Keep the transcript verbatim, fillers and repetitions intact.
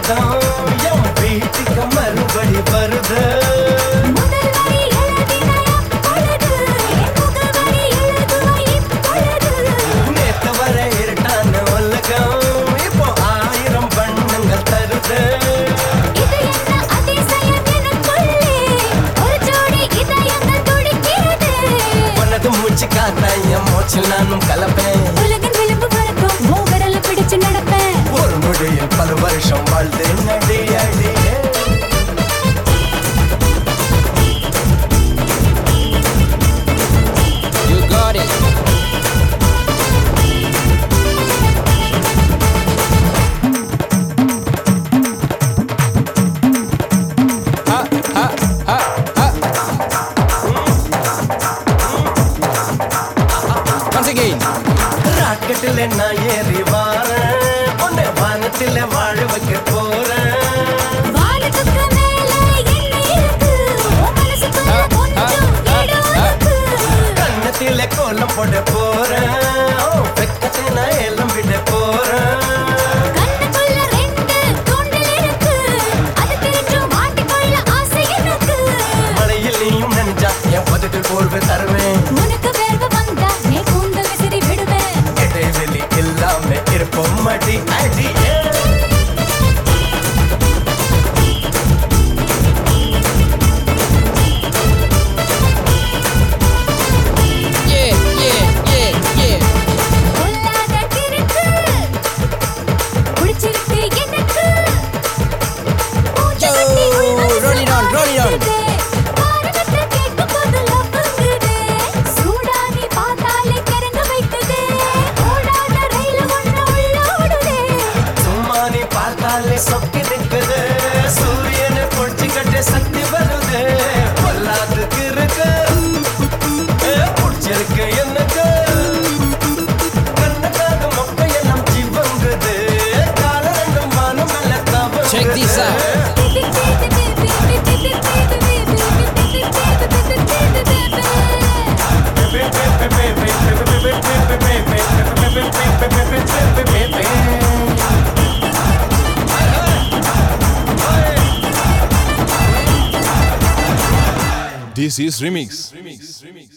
சத்தம் என் வீட்டுக்கு மறுபடி வருது. நேத்து வர இருட்டான உலகம் இப்போ ஆயிரம் பண்ணுங்கள் தருது. உனது மூச்சு காத்தா என் மூச்சில் நானும் கலப்பேன். ஒரு நொடியில் பல வருஷம் வாழ்ந்து நடி அடி. You got it. Ha ha ha ha. Once again. ராக்கெட்டில் நான் ஏறி வாரேன், உன்னை வானத்தில் வாழ வைக்க போறேன். கண்ணத்தில கோலம் போட போறேன், வெக்கத்தை நான் எல்லாம் விட போறேன். மழையில் நீயும் நினைச்சா என் பதத்தில் போர்வை தருவேன். இடைவெளி இல்லாம இருப்போம் அடி அடி. Yeah, yeah, yeah, yeah. Yo, roll it on, roll it on. சும்மா நீ பார்த்தாலே சொக்கி நிற்குது, சூரியனை பொழிச்சுக்கிட்டு சக்தி வருது. பொல்லாதுக்கு இருக்கு பிடிச்சிருக்கு எனக்கு, கண்ணுக்காக மொக்கையெல்லாம் ஜீவங்குது, கால ரெண்டும் வானம் மேல Check this out. This is Remix. Remix. Remix.